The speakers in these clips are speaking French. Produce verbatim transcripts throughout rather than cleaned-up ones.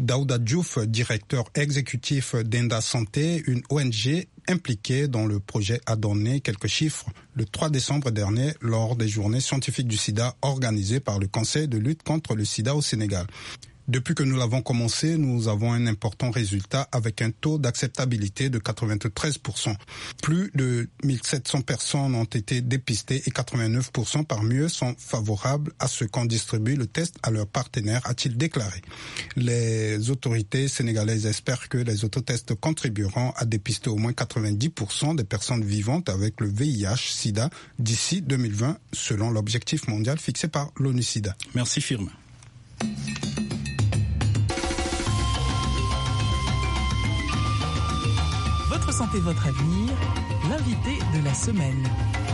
Daouda Diouf, directeur exécutif d'Enda Santé, une O N G impliquée dans le projet, a donné quelques chiffres le trois décembre dernier lors des journées scientifiques du sida organisées par le Conseil de lutte contre le sida au Sénégal. Depuis que nous l'avons commencé, nous avons un important résultat avec un taux d'acceptabilité de quatre-vingt-treize pour cent. Plus de mille sept cents personnes ont été dépistées et quatre-vingt-neuf pour cent parmi eux sont favorables à ce qu'on distribue le test à leurs partenaires, a-t-il déclaré. Les autorités sénégalaises espèrent que les autotests contribueront à dépister au moins quatre-vingt-dix pour cent des personnes vivantes avec le V I H sida d'ici deux mille vingt, selon l'objectif mondial fixé par l'ONU SIDA. Merci Firmin. Votre santé, votre avenir, l'invité de la semaine.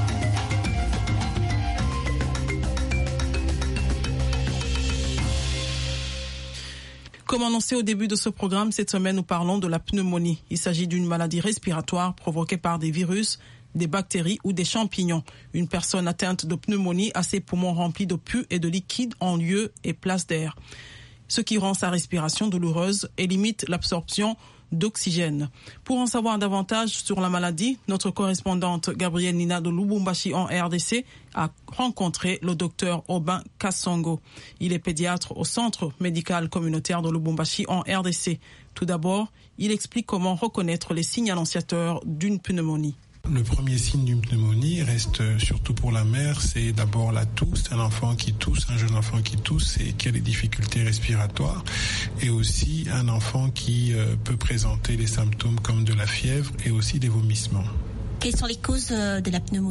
Comme annoncé au début de ce programme, cette semaine, nous parlons de la pneumonie. Il s'agit d'une maladie respiratoire provoquée par des virus, des bactéries ou des champignons. Une personne atteinte de pneumonie a ses poumons remplis de pus et de liquide en lieu et place d'air, ce qui rend sa respiration douloureuse et limite l'absorption d'oxygène. Pour en savoir davantage sur la maladie, notre correspondante Gabrielle Nina de Lubumbashi en R D C a rencontré le docteur Aubin Kassongo. Il est pédiatre au centre médical communautaire de Lubumbashi en R D C. Tout d'abord, il explique comment reconnaître les signes annonciateurs d'une pneumonie. Le premier signe d'une pneumonie reste, surtout pour la mère, c'est d'abord la toux, un enfant qui tousse, un jeune enfant qui tousse et qui a des difficultés respiratoires, et aussi un enfant qui euh, peut présenter des symptômes comme de la fièvre et aussi des vomissements. Quelles sont les causes de la pneumonie ?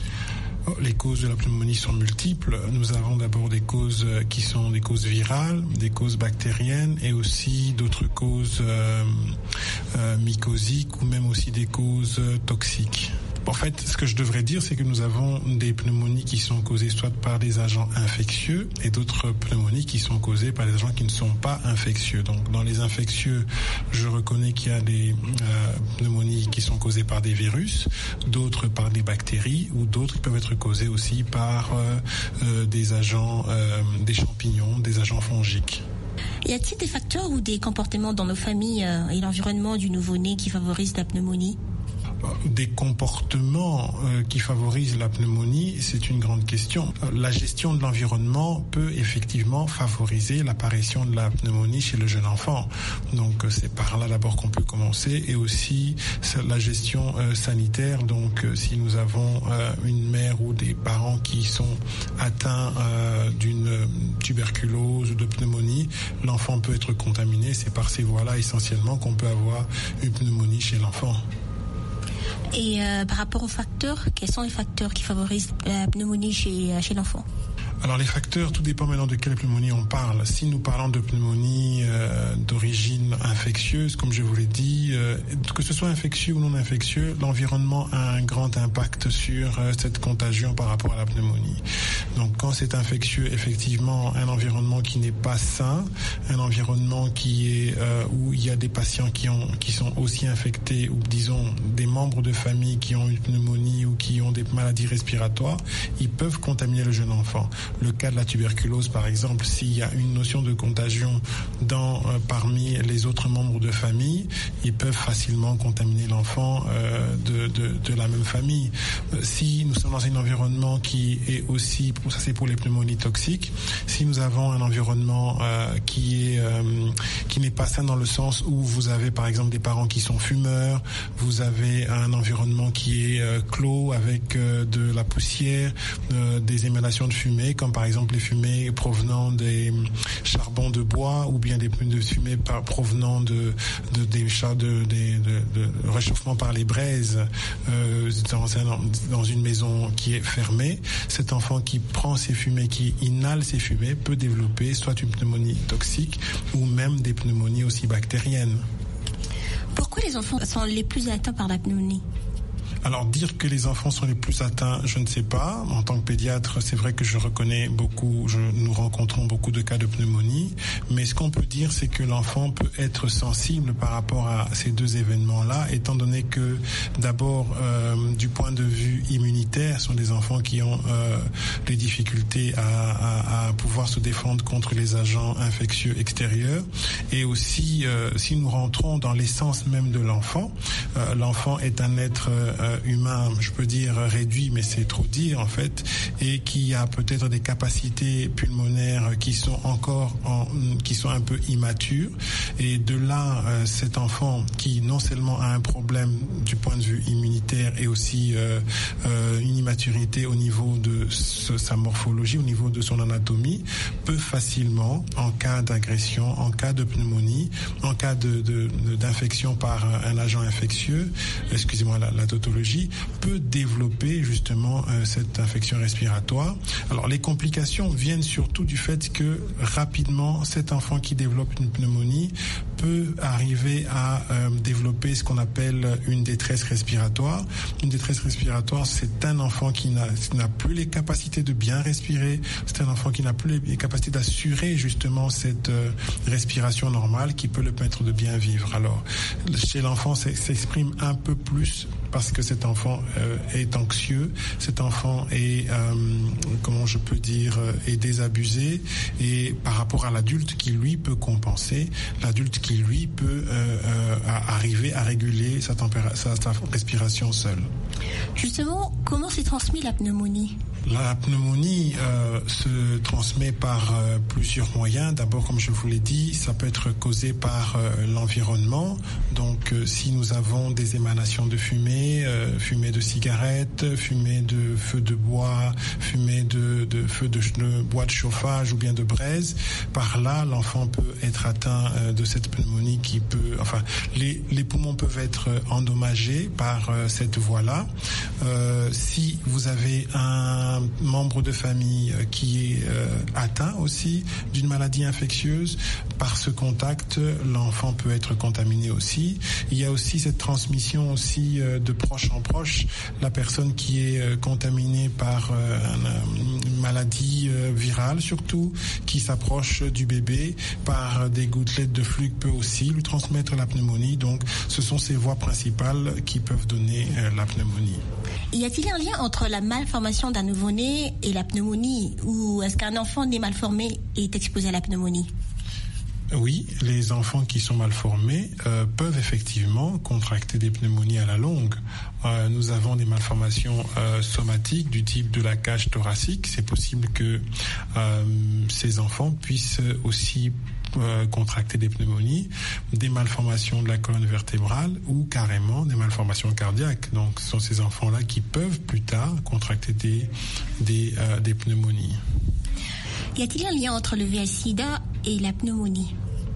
Les causes de la pneumonie sont multiples. Nous avons d'abord des causes qui sont des causes virales, des causes bactériennes et aussi d'autres causes euh, euh, mycosiques ou même aussi des causes toxiques. En fait, ce que je devrais dire, c'est que nous avons des pneumonies qui sont causées soit par des agents infectieux et d'autres pneumonies qui sont causées par des agents qui ne sont pas infectieux. Donc, dans les infectieux, je reconnais qu'il y a des euh, pneumonies qui sont causées par des virus, d'autres par des bactéries ou d'autres qui peuvent être causées aussi par euh, euh, des agents, euh, des champignons, des agents fongiques. Y a-t-il des facteurs ou des comportements dans nos familles euh, et l'environnement du nouveau-né qui favorisent la pneumonie ? Des comportements euh, qui favorisent la pneumonie, c'est une grande question. La gestion de l'environnement peut effectivement favoriser l'apparition de la pneumonie chez le jeune enfant. Donc c'est par là d'abord qu'on peut commencer, et aussi la gestion euh, sanitaire. Donc euh, si nous avons euh, une mère ou des parents qui sont atteints euh, d'une tuberculose ou de pneumonie, l'enfant peut être contaminé. C'est par ces voies-là essentiellement qu'on peut avoir une pneumonie chez l'enfant. Et euh, par rapport aux facteurs, quels sont les facteurs qui favorisent la pneumonie chez, chez l'enfant ? Alors les facteurs, tout dépend maintenant de quelle pneumonie on parle. Si nous parlons de pneumonie euh, d'origine infectieuse, comme je vous l'ai dit, euh, que ce soit infectieux ou non infectieux, l'environnement a un grand impact sur euh, cette contagion par rapport à la pneumonie. Donc quand c'est infectieux, effectivement, un environnement qui n'est pas sain, un environnement qui est euh, où il y a des patients qui ont qui sont aussi infectés, ou disons des membres de famille qui ont une pneumonie ou qui ont des maladies respiratoires, ils peuvent contaminer le jeune enfant. Le cas de la tuberculose, par exemple, s'il y a une notion de contagion dans, euh, parmi les autres membres de famille, ils peuvent facilement contaminer l'enfant euh, de, de, de la même famille. Euh, si nous sommes dans un environnement qui est aussi, ça c'est pour les pneumonies toxiques, si nous avons un environnement euh, qui est euh, qui n'est pas sain dans le sens où vous avez par exemple des parents qui sont fumeurs, vous avez un environnement qui est euh, clos avec euh, de la poussière, euh, des émanations de fumée, comme par exemple les fumées provenant des charbons de bois ou bien des de fumées par, provenant de, de des chars de, de, de, de réchauffement par les braises euh, dans, un, dans une maison qui est fermée. Cet enfant qui prend ces fumées, qui inhale ces fumées, peut développer soit une pneumonie toxique ou même des pneumonies aussi bactériennes. Pourquoi les enfants sont les plus atteints par la pneumonie ? Alors dire que les enfants sont les plus atteints, je ne sais pas. En tant que pédiatre, c'est vrai que je reconnais beaucoup, je, nous rencontrons beaucoup de cas de pneumonie, mais ce qu'on peut dire, c'est que l'enfant peut être sensible par rapport à ces deux événements-là, étant donné que d'abord, euh, du point de vue immunitaire, ce sont des enfants qui ont euh, des difficultés à, à, à pouvoir se défendre contre les agents infectieux extérieurs, et aussi euh, si nous rentrons dans l'essence même de l'enfant, euh, l'enfant est un être euh, humain, je peux dire réduit, mais c'est trop dire en fait, et qui a peut-être des capacités pulmonaires qui sont encore en, qui sont un peu immatures, et de là euh, cet enfant qui non seulement a un problème du point de vue immunitaire et aussi euh, euh, une immaturité au niveau de ce, sa morphologie, au niveau de son anatomie, peut facilement, en cas d'agression, en cas de pneumonie, en cas de, de, de d'infection par un agent infectieux, excusez-moi la, la tautologie, peut développer justement euh, cette infection respiratoire. Alors les complications viennent surtout du fait que rapidement cet enfant qui développe une pneumonie peut arriver à euh, développer ce qu'on appelle une détresse respiratoire. Une détresse respiratoire, c'est un enfant qui n'a, qui n'a plus les capacités de bien respirer, c'est un enfant qui n'a plus les capacités d'assurer justement cette euh, respiration normale qui peut le permettre de bien vivre. Alors chez l'enfant, ça s'exprime un peu plus parce que cet enfant euh, est anxieux, cet enfant est, euh, comment je peux dire, est désabusé, et par rapport à l'adulte qui lui peut compenser, l'adulte qui lui peut euh, euh, arriver à réguler sa, tempéra- sa, sa respiration seule. Justement, comment s'est transmise la pneumonie ? La pneumonie euh, se transmet par euh, plusieurs moyens. D'abord, comme je vous l'ai dit, ça peut être causé par euh, l'environnement. Donc, euh, si nous avons des émanations de fumée, euh, fumée de cigarettes, fumée de feu de bois, fumée de, de feu de, de bois de chauffage ou bien de braise, par là, l'enfant peut être atteint euh, de cette pneumonie qui peut... Enfin, les, les poumons peuvent être endommagés par euh, cette voie-là. Euh, si vous avez un membre de famille qui est euh, atteint aussi d'une maladie infectieuse, par ce contact, l'enfant peut être contaminé aussi. Il y a aussi cette transmission aussi euh, de proche en proche. La personne qui est euh, contaminée par euh, une maladie euh, virale surtout, qui s'approche du bébé par des gouttelettes de fluide, peut aussi lui transmettre la pneumonie. Donc ce sont ces voies principales qui peuvent donner euh, la pneumonie. Y a-t-il un lien entre la malformation d'un nouveau-né et la pneumonie, ou est-ce qu'un enfant né mal formé est exposé à la pneumonie ? Oui, les enfants qui sont mal formés euh, peuvent effectivement contracter des pneumonies à la longue. Euh, nous avons des malformations euh, somatiques du type de la cage thoracique. C'est possible que euh, ces enfants puissent aussi euh, contracter des pneumonies, des malformations de la colonne vertébrale ou carrément des malformations cardiaques. Donc, ce sont ces enfants-là qui peuvent plus tard contracter des, des, euh, des pneumonies. Y a-t-il un lien entre le V I H-Sida et la pneumonie ?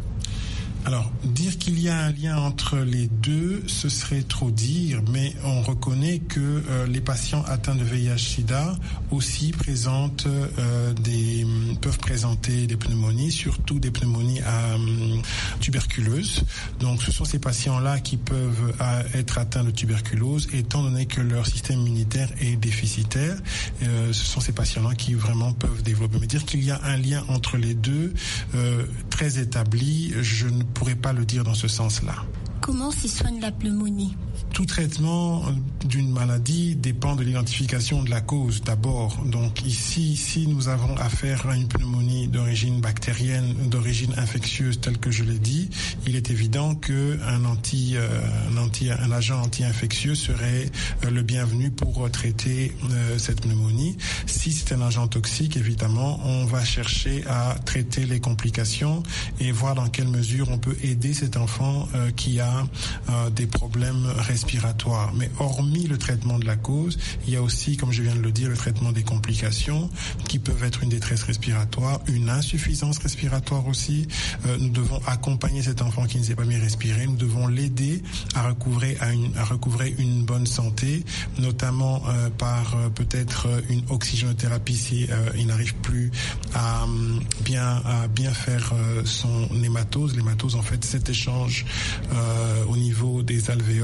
Alors, dire qu'il y a un lien entre les deux, ce serait trop dire, mais on reconnaît que euh, les patients atteints de V I H-Sida aussi présentent euh, des, peuvent présenter des pneumonies, surtout des pneumonies à, euh, tuberculeuses. Donc, ce sont ces patients-là qui peuvent à, être atteints de tuberculose, étant donné que leur système immunitaire est déficitaire. Euh, ce sont ces patients-là qui vraiment peuvent développer. Mais dire qu'il y a un lien entre les deux, euh, très établi, je ne pourrais pas le dire dans ce sens-là. Comment se soigne la pneumonie ? Tout traitement d'une maladie dépend de l'identification de la cause d'abord. Donc ici, si nous avons affaire à une pneumonie d'origine bactérienne, d'origine infectieuse, telle que je l'ai dit, il est évident qu'un anti, euh, un, anti, un agent anti-infectieux serait euh, le bienvenu pour traiter euh, cette pneumonie. Si c'est un agent toxique, évidemment, on va chercher à traiter les complications et voir dans quelle mesure on peut aider cet enfant euh, qui a euh, des problèmes respiratoires. Mais hormis le traitement de la cause, il y a aussi, comme je viens de le dire, le traitement des complications qui peuvent être une détresse respiratoire, une insuffisance respiratoire aussi. Euh, nous devons accompagner cet enfant qui ne s'est pas mis respirer. Nous devons l'aider à recouvrer, à une, à recouvrer une bonne santé, notamment euh, par euh, peut-être une oxygénothérapie si euh, il n'arrive plus à bien, à bien faire euh, son hématose. L'hématose, en fait, cet échange euh, au niveau des alvéoles, échange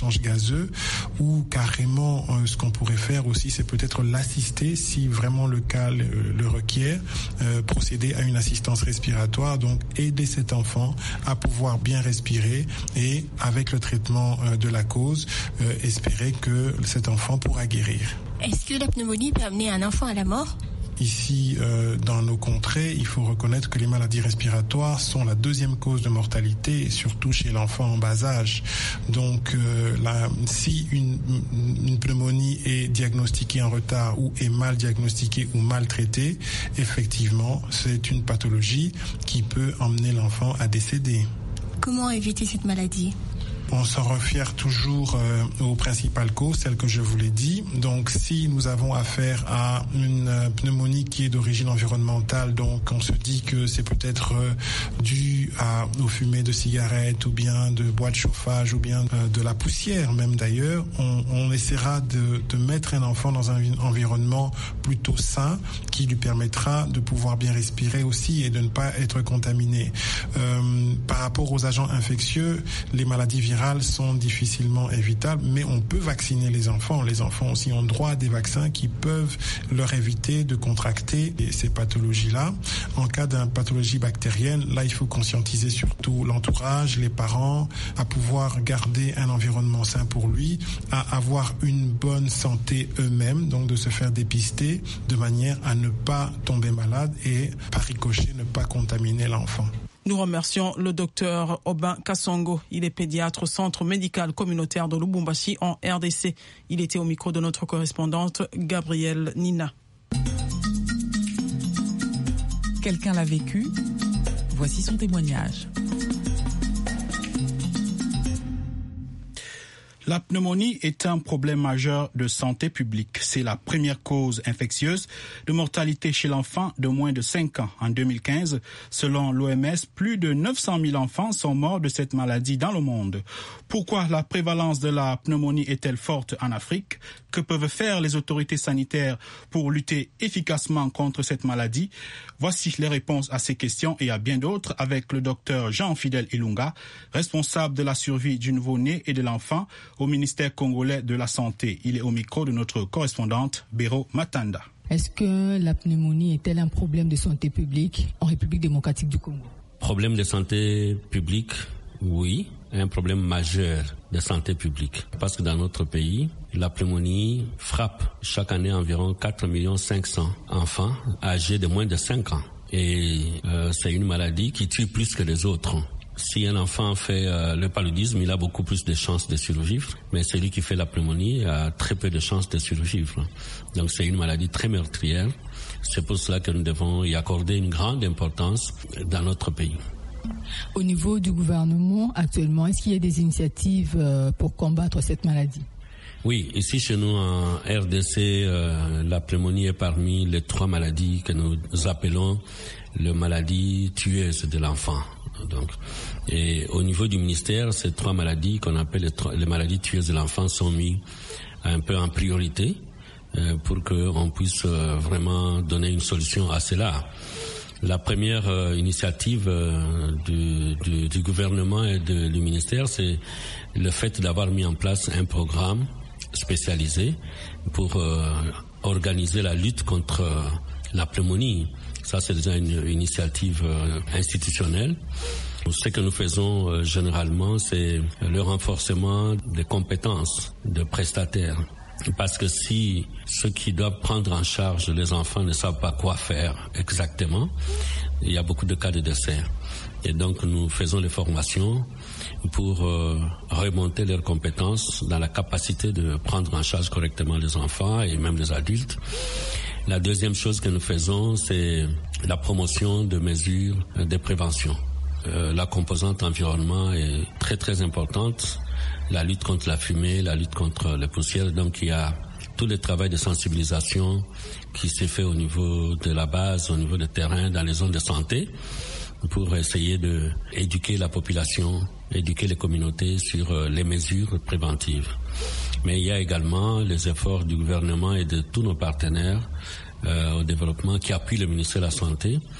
échanges gazeux, ou carrément euh, ce qu'on pourrait faire aussi, c'est peut-être l'assister si vraiment le cas le, le requiert, euh, procéder à une assistance respiratoire, donc aider cet enfant à pouvoir bien respirer et avec le traitement euh, de la cause, euh, espérer que cet enfant pourra guérir. Est-ce que la pneumonie peut amener un enfant à la mort ? Ici, euh, dans nos contrées, il faut reconnaître que les maladies respiratoires sont la deuxième cause de mortalité, surtout chez l'enfant en bas âge. Donc, euh, la, si une, une pneumonie est diagnostiquée en retard ou est mal diagnostiquée ou mal traitée, effectivement, c'est une pathologie qui peut emmener l'enfant à décéder. Comment éviter cette maladie ? On s'en réfère toujours euh, aux principales causes, celles que je vous l'ai dit. Donc, si nous avons affaire à une euh, pneumonie qui est d'origine environnementale, donc on se dit que c'est peut-être euh, dû à, aux fumées de cigarettes ou bien de bois de chauffage ou bien euh, de la poussière même d'ailleurs, on, on essaiera de, de mettre un enfant dans un environnement plutôt sain qui lui permettra de pouvoir bien respirer aussi et de ne pas être contaminé. Euh, par rapport aux agents infectieux, les maladies virales sont difficilement évitables, mais on peut vacciner les enfants. Les enfants aussi ont droit à des vaccins qui peuvent leur éviter de contracter ces pathologies-là. En cas d'une pathologie bactérienne, là, il faut conscientiser surtout l'entourage, les parents, à pouvoir garder un environnement sain pour lui, à avoir une bonne santé eux-mêmes, donc de se faire dépister de manière à ne pas tomber malade et, par ricochet, ne pas contaminer l'enfant. Nous remercions le docteur Aubin Kassongo. Il est pédiatre au centre médical communautaire de Lubumbashi en R D C. Il était au micro de notre correspondante Gabrielle Nina. Quelqu'un l'a vécu. Voici son témoignage. La pneumonie est un problème majeur de santé publique. C'est la première cause infectieuse de mortalité chez l'enfant de moins de cinq ans. En deux mille quinze, selon l'O M S, plus de neuf cent mille enfants sont morts de cette maladie dans le monde. Pourquoi la prévalence de la pneumonie est-elle forte en Afrique? Que peuvent faire les autorités sanitaires pour lutter efficacement contre cette maladie? Voici les réponses à ces questions et à bien d'autres avec le docteur Jean-Fidèle Ilunga, responsable de la survie du nouveau-né et de l'enfant au ministère congolais de la Santé. Il est au micro de notre correspondante Béro Matanda. Est-ce que la pneumonie est-elle un problème de santé publique en République démocratique du Congo? Problème de santé publique, oui, un problème majeur de santé publique. Parce que dans notre pays, la pneumonie frappe chaque année environ quatre millions cinq cents enfants âgés de moins de cinq ans. Et euh, c'est une maladie qui tue plus que les autres. Si un enfant fait euh, le paludisme, il a beaucoup plus de chances de survivre, mais celui qui fait la pneumonie a très peu de chances de survivre. Donc c'est une maladie très meurtrière. C'est pour cela que nous devons y accorder une grande importance dans notre pays. Au niveau du gouvernement, actuellement, est-ce qu'il y a des initiatives euh, pour combattre cette maladie? Oui, ici chez nous en R D C, euh, la pneumonie est parmi les trois maladies que nous appelons les maladies tueuses de l'enfant. Donc, et au niveau du ministère, ces trois maladies qu'on appelle les, trois, les maladies tueuses de l'enfant sont mises un peu en priorité euh, pour qu'on puisse euh, vraiment donner une solution à cela. La première euh, initiative euh, du, du, du gouvernement et de, du ministère, c'est le fait d'avoir mis en place un programme spécialisé pour euh, organiser la lutte contre euh, la pneumonie. Ça, c'est déjà une, une initiative euh, institutionnelle. Ce que nous faisons euh, généralement, c'est le renforcement des compétences de prestataires. Parce que si ceux qui doivent prendre en charge les enfants ne savent pas quoi faire exactement, il y a beaucoup de cas de décès. Et donc, nous faisons les formations pour euh, remonter leurs compétences dans la capacité de prendre en charge correctement les enfants et même les adultes. La deuxième chose que nous faisons, c'est la promotion de mesures de prévention. Euh, la composante environnement est très très importante. La lutte contre la fumée, la lutte contre les poussières. Donc il y a tout le travail de sensibilisation qui s'est fait au niveau de la base, au niveau du terrain, dans les zones de santé, pour essayer de éduquer la population, éduquer les communautés sur euh, les mesures préventives. Mais il y a également les efforts du gouvernement et de tous nos partenaires euh, au développement qui appuient le ministère de la Santé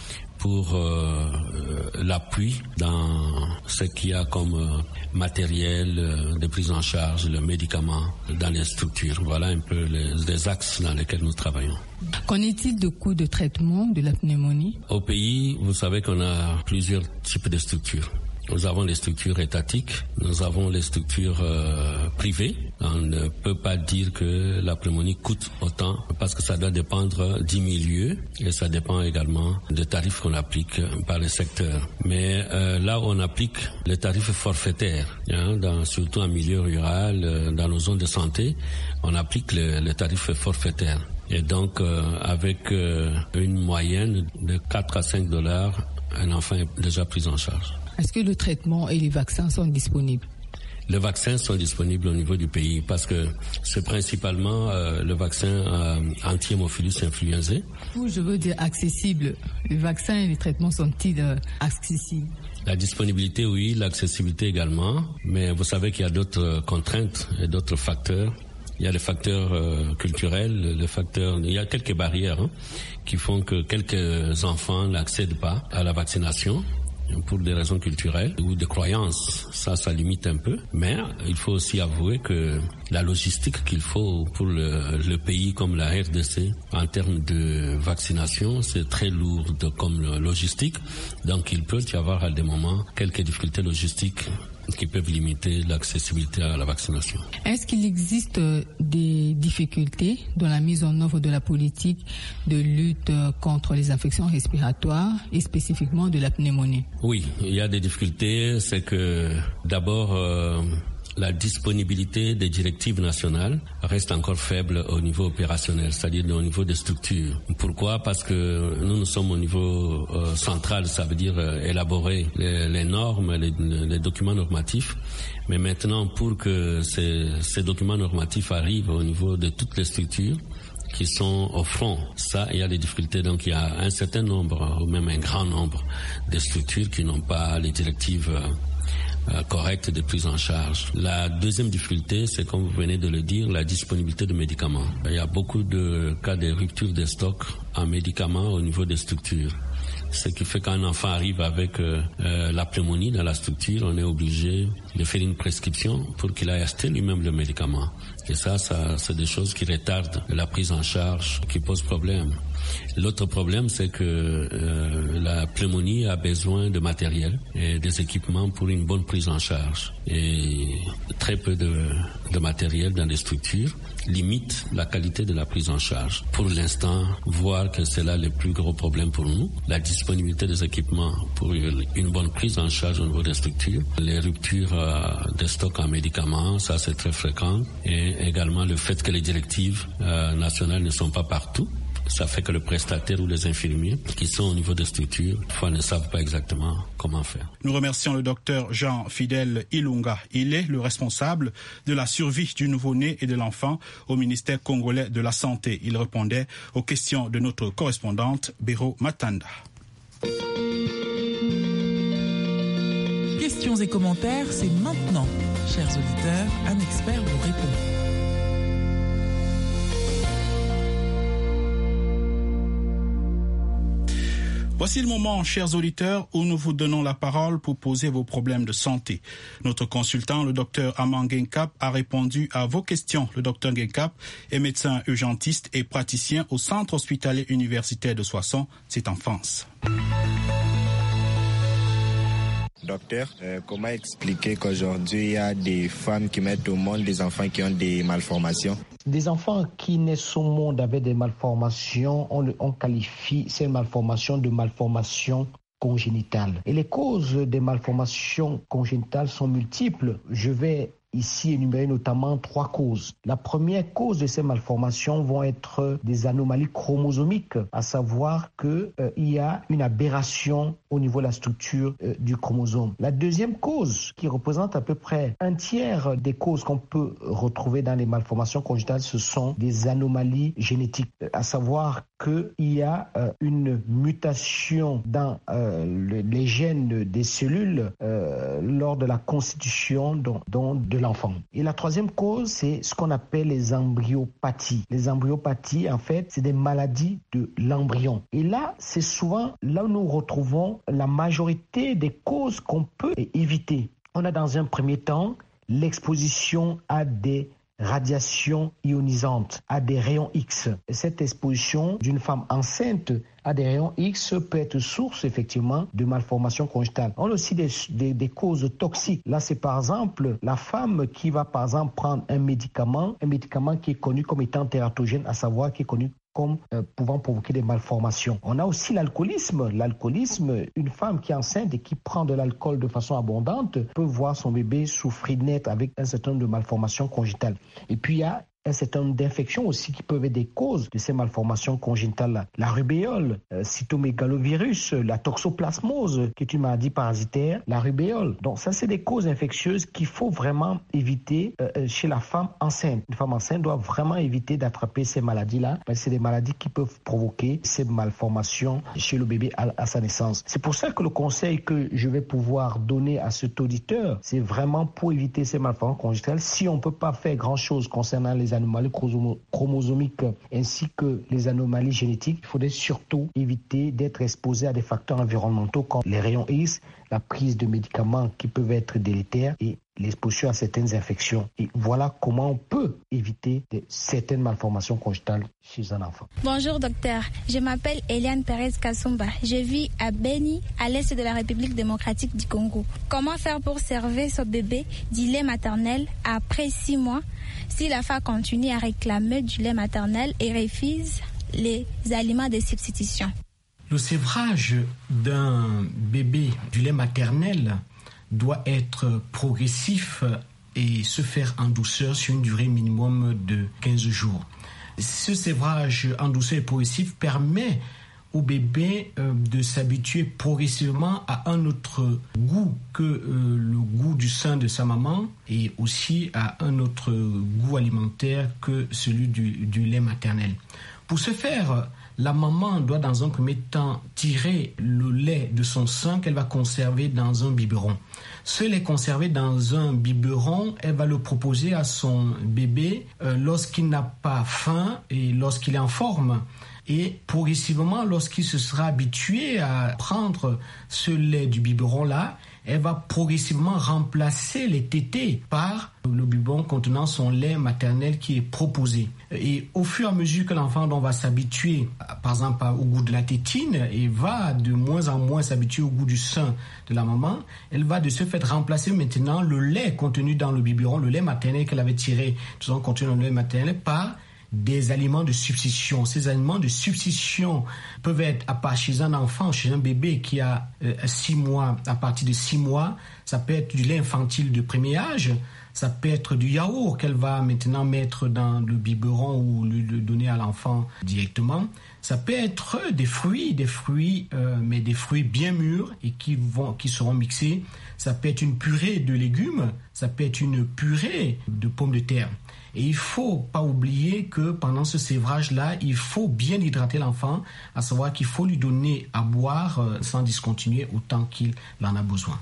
pour euh, l'appui dans ce qu'il y a comme euh, matériel euh, de prise en charge, le médicament dans les structures. Voilà un peu les, les axes dans lesquels nous travaillons. Qu'en est-il de coûts de traitement de la pneumonie? Au pays, vous savez qu'on a plusieurs types de structures. Nous avons les structures étatiques, nous avons les structures euh, privées. On ne peut pas dire que la pneumonie coûte autant parce que ça doit dépendre du milieu et ça dépend également des tarifs qu'on applique par les secteurs. Mais euh, là où on applique les tarifs forfaitaires, hein, dans, surtout en milieu rural, euh, dans nos zones de santé, on applique les, les tarifs forfaitaires. Et donc euh, avec euh, une moyenne de quatre à cinq dollars, un enfant est déjà pris en charge. Est-ce que le traitement et les vaccins sont disponibles? Les vaccins sont disponibles au niveau du pays parce que c'est principalement euh, le vaccin euh, anti-hémophilus influenzae. Oui, je veux dire accessible. Les vaccins et les traitements sont-ils euh, accessibles? La disponibilité, oui, l'accessibilité également. Mais vous savez qu'il y a d'autres contraintes et d'autres facteurs. Il y a les facteurs euh, culturels, les facteurs, il y a quelques barrières hein, qui font que quelques enfants n'accèdent pas à la vaccination pour des raisons culturelles ou de croyances. Ça, ça limite un peu. Mais il faut aussi avouer que la logistique qu'il faut pour le, le pays comme la R D C en termes de vaccination, c'est très lourd comme logistique. Donc il peut y avoir à des moments quelques difficultés logistiques qui peuvent limiter l'accessibilité à la vaccination. Est-ce qu'il existe des difficultés dans la mise en œuvre de la politique de lutte contre les infections respiratoires et spécifiquement de la pneumonie? Oui, il y a des difficultés. C'est que d'abord, euh, la disponibilité des directives nationales reste encore faible au niveau opérationnel, c'est-à-dire au niveau des structures. Pourquoi? Parce que nous, nous sommes au niveau euh, central, ça veut dire euh, élaborer les, les normes, les, les documents normatifs. Mais maintenant, pour que ces, ces documents normatifs arrivent au niveau de toutes les structures qui sont au front, ça, il y a des difficultés. Donc, il y a un certain nombre, ou même un grand nombre de structures qui n'ont pas les directives euh, Euh, correcte de prise en charge. La deuxième difficulté, c'est comme vous venez de le dire, la disponibilité de médicaments. Il y a beaucoup de cas de rupture des stocks en médicaments au niveau des structures. Ce qui fait qu'un enfant arrive avec euh, euh, la pneumonie dans la structure, on est obligé de faire une prescription pour qu'il aille acheter lui-même le médicament. Et ça, ça c'est des choses qui retardent la prise en charge, qui posent problème. L'autre problème, c'est que euh, la pneumonie a besoin de matériel et des équipements pour une bonne prise en charge. Et très peu de, de matériel dans les structures limite la qualité de la prise en charge. Pour l'instant, voir que c'est là le plus gros problème pour nous, la disponibilité des équipements pour une bonne prise en charge au niveau des structures, les ruptures euh, de stock en médicaments, ça c'est très fréquent, et également le fait que les directives euh, nationales ne sont pas partout. Ça fait que le prestataire ou les infirmiers qui sont au niveau des structures, parfois ne savent pas exactement comment faire. Nous remercions le docteur Jean-Fidèle Ilunga. Il est le responsable de la survie du nouveau-né et de l'enfant au ministère congolais de la Santé. Il répondait aux questions de notre correspondante Béro Matanda. Questions et commentaires, c'est maintenant. Chers auditeurs, un expert vous répond. Voici le moment, chers auditeurs, où nous vous donnons la parole pour poser vos problèmes de santé. Notre consultant, le docteur Aman Genkap, a répondu à vos questions. Le docteur Genkap est médecin urgentiste et praticien au Centre hospitalier universitaire de Soissons. C'est en France. Docteur, euh, comment expliquer qu'aujourd'hui il y a des femmes qui mettent au monde des enfants qui ont des malformations? Des enfants qui naissent au monde avec des malformations, on, on qualifie ces malformations de malformations congénitales. Et les causes des malformations congénitales sont multiples. Je vais ici énumérer notamment trois causes. La première cause de ces malformations vont être des anomalies chromosomiques, à savoir qu'il euh, y a une aberration au niveau de la structure euh, du chromosome. La deuxième cause, qui représente à peu près un tiers des causes qu'on peut retrouver dans les malformations congénitales, ce sont des anomalies génétiques, à savoir qu'il y a euh, une mutation dans euh, le, les gènes des cellules euh, lors de la constitution dont, dont de l'enfant. Et la troisième cause, c'est ce qu'on appelle les embryopathies. Les embryopathies, en fait, c'est des maladies de l'embryon. Et là, c'est souvent là où nous retrouvons la majorité des causes qu'on peut éviter. On a dans un premier temps l'exposition à des radiations ionisantes, à des rayons X. Et cette exposition d'une femme enceinte à des rayons X peut être source effectivement de malformations congénitales. On a aussi des, des, des causes toxiques. Là, c'est par exemple la femme qui va par exemple prendre un médicament, un médicament qui est connu comme étant tératogène, à savoir qui est connu comme euh, pouvant provoquer des malformations. On a aussi l'alcoolisme. L'alcoolisme, une femme qui est enceinte et qui prend de l'alcool de façon abondante peut voir son bébé souffrir net avec un certain nombre de malformations congénitales. Et puis il y a un certain nombre d'infections aussi qui peuvent être des causes de ces malformations congénitales-là. La rubéole, euh, cytomégalovirus, la toxoplasmose, qui est une maladie parasitaire, la rubéole. Donc ça, c'est des causes infectieuses qu'il faut vraiment éviter euh, chez la femme enceinte. Une femme enceinte doit vraiment éviter d'attraper ces maladies-là, parce que c'est des maladies qui peuvent provoquer ces malformations chez le bébé à, à sa naissance. C'est pour ça que le conseil que je vais pouvoir donner à cet auditeur, c'est vraiment pour éviter ces malformations congénitales. Si on ne peut pas faire grand-chose concernant les anomalies chromosomiques ainsi que les anomalies génétiques, il faudrait surtout éviter d'être exposé à des facteurs environnementaux comme les rayons X, la prise de médicaments qui peuvent être délétères et l'exposition à certaines infections. Et voilà comment on peut éviter de, certaines malformations congénitales chez un enfant. Bonjour docteur, je m'appelle Eliane Perez Kasumba. Je vis à Beni, à l'est de la République démocratique du Congo. Comment faire pour servir son bébé du lait maternel après six mois si la femme continue à réclamer du lait maternel et refuse les aliments de substitution? Le sévrage d'un bébé du lait maternel doit être progressif et se faire en douceur sur une durée minimum de quinze jours. Ce sévrage en douceur et progressif permet au bébé euh, de s'habituer progressivement à un autre goût que euh, le goût du sein de sa maman et aussi à un autre goût alimentaire que celui du, du lait maternel. Pour ce faire, la maman doit dans un premier temps tirer le lait de son sein qu'elle va conserver dans un biberon. Ce lait conservé dans un biberon, elle va le proposer à son bébé euh, lorsqu'il n'a pas faim et lorsqu'il est en forme. Et progressivement, lorsqu'il se sera habitué à prendre ce lait du biberon-là, elle va progressivement remplacer les tétés par le biberon contenant son lait maternel qui est proposé. Et au fur et à mesure que l'enfant donc, va s'habituer, par exemple, au goût de la tétine et va de moins en moins s'habituer au goût du sein de la maman, elle va de ce fait remplacer maintenant le lait contenu dans le biberon, le lait maternel qu'elle avait tiré, disons, contenu dans le lait maternel, par des aliments de substitution. Ces aliments de substitution peuvent être à part chez un enfant, chez un bébé qui a euh, six mois, à partir de six mois, ça peut être du lait infantile de premier âge, ça peut être du yaourt qu'elle va maintenant mettre dans le biberon ou le, le donner à l'enfant directement. Ça peut être des fruits, des fruits, euh, mais des fruits bien mûrs et qui vont, qui seront mixés. Ça peut être une purée de légumes, ça peut être une purée de pommes de terre. Et il ne faut pas oublier que pendant ce sévrage-là, il faut bien hydrater l'enfant, à savoir qu'il faut lui donner à boire euh, sans discontinuer autant qu'il en a besoin.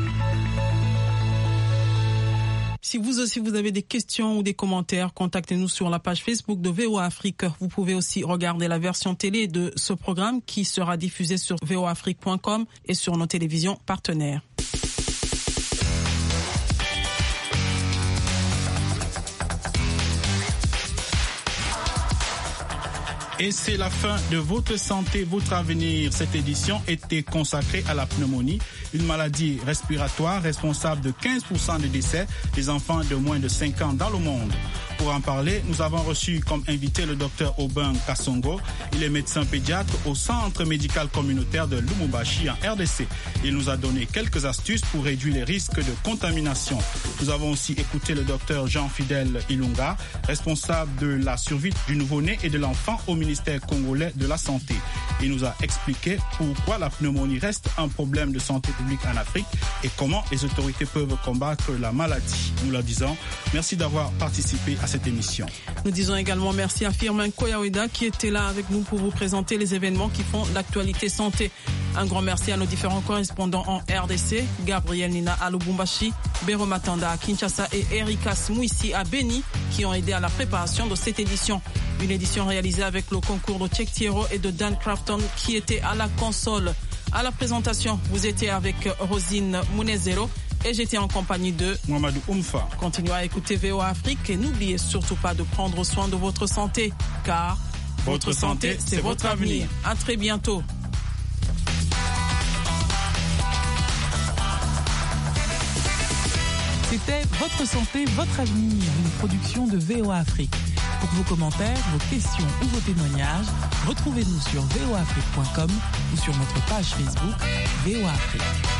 Si vous aussi vous avez des questions ou des commentaires, contactez-nous sur la page Facebook de V O A Afrique. Vous pouvez aussi regarder la version télé de ce programme qui sera diffusé sur v o afrique point com et sur nos télévisions partenaires. Et c'est la fin de Votre Santé, Votre Avenir. Cette édition était consacrée à la pneumonie, une maladie respiratoire responsable de quinze pour cent des décès des enfants de moins de cinq ans dans le monde. Pour en parler, nous avons reçu comme invité le docteur Aubin Kasongo. Il est médecin pédiatre au Centre médical communautaire de Lubumbashi en R D C. Il nous a donné quelques astuces pour réduire les risques de contamination. Nous avons aussi écouté le docteur Jean-Fidèle Ilunga, responsable de la survie du nouveau-né et de l'enfant au ministère congolais de la Santé. Il nous a expliqué pourquoi la pneumonie reste un problème de santé publique en Afrique et comment les autorités peuvent combattre la maladie. Nous leur disons merci d'avoir participé à cette émission. Nous disons également merci à Firmin Koyaoueda qui était là avec nous pour vous présenter les événements qui font l'actualité santé. Un grand merci à nos différents correspondants en R D C, Gabriel Nina à Lubumbashi, Bero Matanda à Kinshasa et Erika Smouissi à Beni, qui ont aidé à la préparation de cette édition. Une édition réalisée avec le concours de Cheikh Thiero et de Dan Crafton qui était à la console. À la présentation, vous étiez avec Rosine Mounezero et j'étais en compagnie de Mohamedou Oumfa. Continuez à écouter V O A Afrique et n'oubliez surtout pas de prendre soin de votre santé, car votre, votre santé, santé c'est votre avenir. avenir. À très bientôt. C'était Votre santé, votre avenir, une production de V O A Afrique. Pour vos commentaires, vos questions ou vos témoignages, retrouvez-nous sur v o afrique point com ou sur notre page Facebook V O A Afrique.